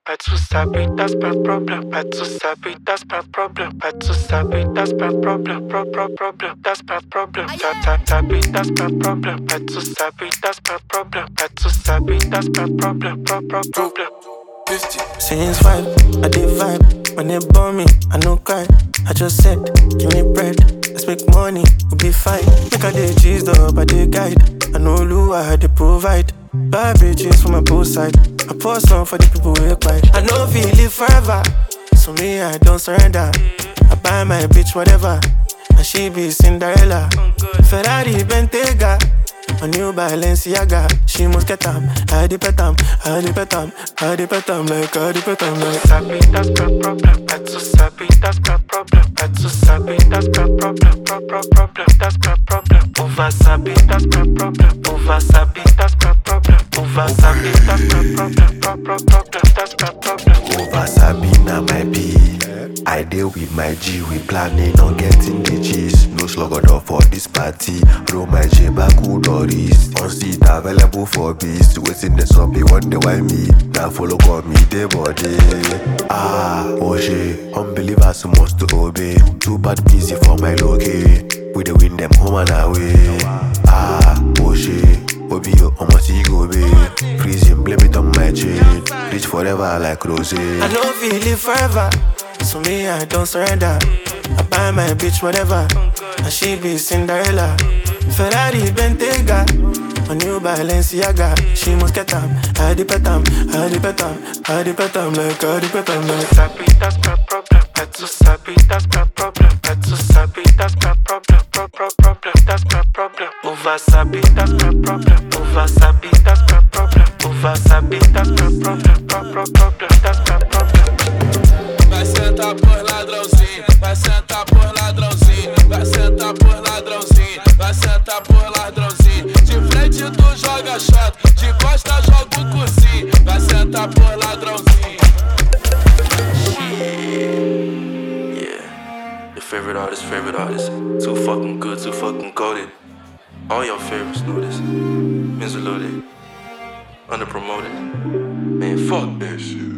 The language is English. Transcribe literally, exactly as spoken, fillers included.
Pas tout saber, that's pas problem. Pas tout saber, that's pas problem. Pas tout saber, that's pas problem. Pro pro problem, that's pas problem. Ta ta saber, that's pas problem. Pas tout saber, that's pas problem. Pas tout saber, that's pas problem. Pro pro problem. Since five, I did vibe. When they burn me, I no cry. I just said, give me bread. Let's make money, we'll be fine. Make a day cheese up, I did guide. I know Lua had to provide. Bad bitches from my both side. I pour some for the people who quiet. I know we live forever, so me I don't surrender. I buy my bitch whatever, and she be Cinderella. Ferrari Bentayga, a new Balenciaga. She must get them, I de pet them, I de pet them, I de pet them like, I de pet them like. Sabi, that's pas problem. Pas tout saber, that's pas problem. Pas tout saber, that's pas problem. Pro pro problem, that's pas problem. On va saber, that's pas problem. On va saber, that's pas problem. On va saber, that's pas problem. Pro pro problem, that's pas problem. Over Sabina, my B. I deal with my G, we planning on getting the cheese. No slugger up for this party. Roll my J back, cool Doris. On seat available for beast. Waiting the subway, one day why me. Now follow call me, day body. Ah, oh shit. Unbelievers must obey. Too bad busy for my locate. We the win them home and away. Ah, oh shit. Obio, almost ego be. Freezing, blame it on my chain. Rich forever like Rose. I know we live forever, so me I don't surrender. I buy my bitch whatever, and she be Cinderella. Ferrari Bentayga, a new Balenciaga. She must get them, I de pet them, I de pet them, I de pet them like, I de pet them like. Sabi, that's pas problem. Pas tout saber, that's pas problem. Pas tout saber, that's pas problem. Pro pro problem, that's pas problem. On va saber, that's pas problem. On va saber, that's pas problem. On va saber, that's pas problem. Pro pro problem, that's pas problem. Vai sentar por ladrãozinho, vai sentar por ladrãozinho, vai sentar por ladrãozinho, vai sentar por ladrãozinho. De frente tu joga shot, de costa joga o cursinho, vai sentar por ladrãozinho. Yeah, your favorite artist, favorite artist. Too fucking good, too fucking goated. All your favorites know this. Miserlode, underpromoted. Man, fuck that shit.